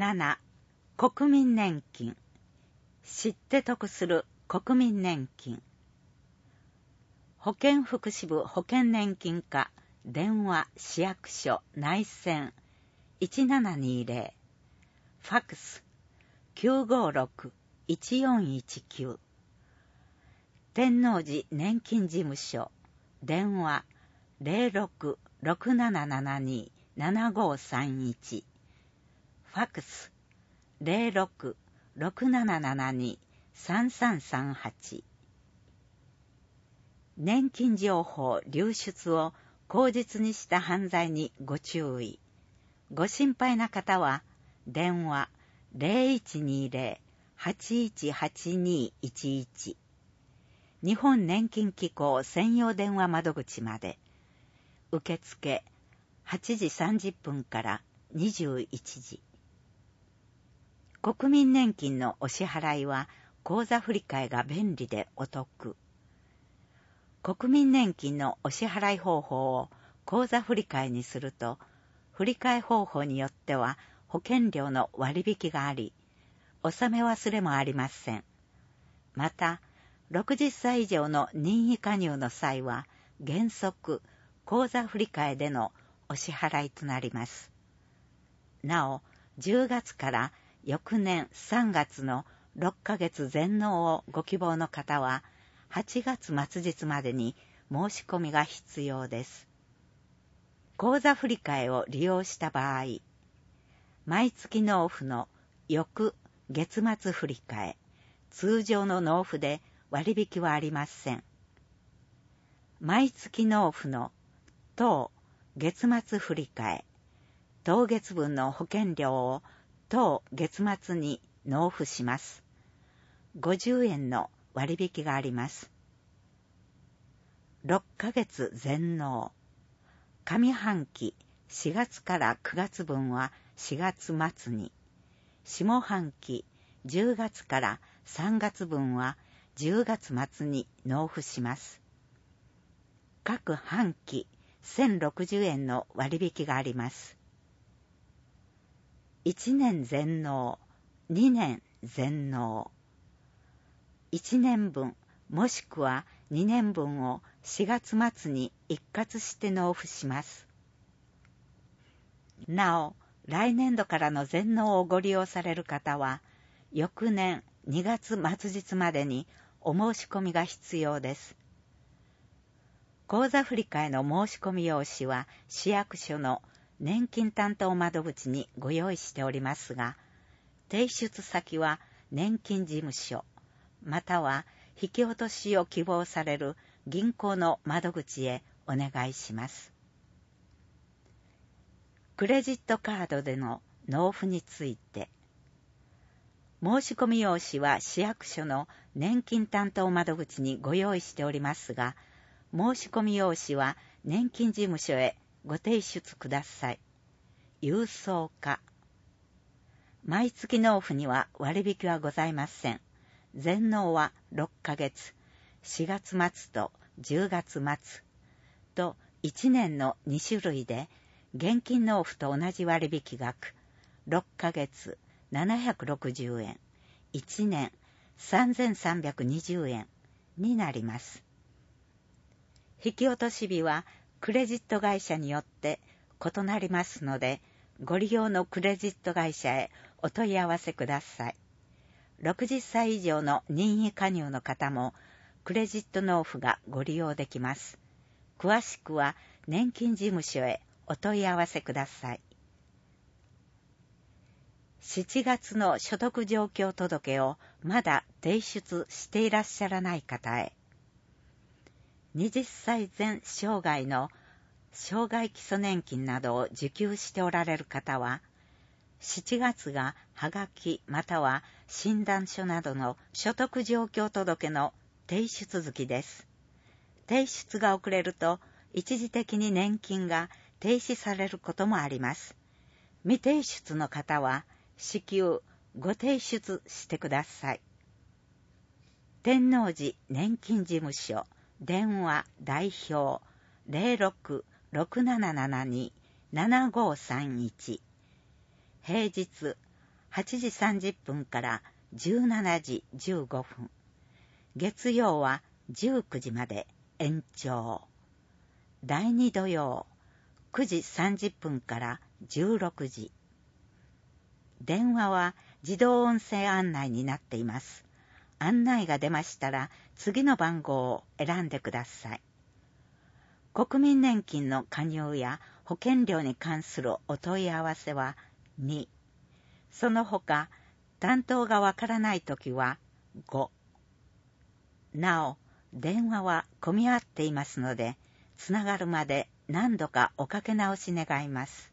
7. 国民年金。知って得する国民年金。保健福祉部保険年金課電話市役所内線 1720 ファックス 956-1419 天王寺年金事務所電話 06-6772-7531 ファックス 06-6772-3338 年金情報流出を口実にした犯罪にご注意。ご心配な方は電話 0120-818211 日本年金機構専用電話窓口まで。受付8時30分から21時。国民年金のお支払いは口座振替が便利でお得。国民年金のお支払い方法を口座振替にすると、振替方法によっては保険料の割引があり、納め忘れもありません。また、60歳以上の任意加入の際は、原則、口座振替でのお支払いとなります。なお、10月から翌年3月の6ヶ月全納をご希望の方は、8月末日までに申し込みが必要です。口座振替を利用した場合、毎月納付の翌月末振替、通常の納付で割引はありません。毎月納付の当月末振替、当月分の保険料を当月末に納付します。50円の割引があります。6ヶ月全納。上半期4月から9月分は4月末に、下半期10月から3月分は10月末に納付します。各半期1060円の割引があります。1年全納、2年全納。1年分もしくは2年分を4月末に一括して納付します。なお、来年度からの全納をご利用される方は、翌年2月末日までにお申し込みが必要です。口座振替の申し込み用紙は市役所の年金担当窓口にご用意しておりますが、提出先は年金事務所、または引き落としを希望される銀行の窓口へお願いします。クレジットカードでの納付について、申し込み用紙は市役所の年金担当窓口にご用意しておりますが、申し込み用紙は年金事務所へご提出ください。郵送か。毎月納付には割引はございません。全納は6ヶ月、4月末と10月末と1年の2種類で、現金納付と同じ割引額、6ヶ月760円、1年3320円になります。引き落とし日はクレジット会社によって異なりますので、ご利用のクレジット会社へお問い合わせください。60歳以上の任意加入の方もクレジット納付がご利用できます。詳しくは年金事務所へお問い合わせください。7月の所得状況届をまだ提出していらっしゃらない方へ、20歳前生涯の生涯基礎年金などを受給しておられる方は、7月がはがきまたは診断書などの所得状況届の提出月です。提出が遅れると一時的に年金が停止されることもあります。未提出の方は至急ご提出してください。天王寺年金事務所電話代表 06-6772-7531 平日 8時30分から17時15分。月曜は19時まで延長。第2土曜、9時30分から16時。電話は自動音声案内になっています。案内が出ましたら次の番号を選んでください。国民年金の加入や保険料に関するお問い合わせは2。その他、担当がわからないときは5。なお、電話は混み合っていますので、つながるまで何度かおかけ直し願います。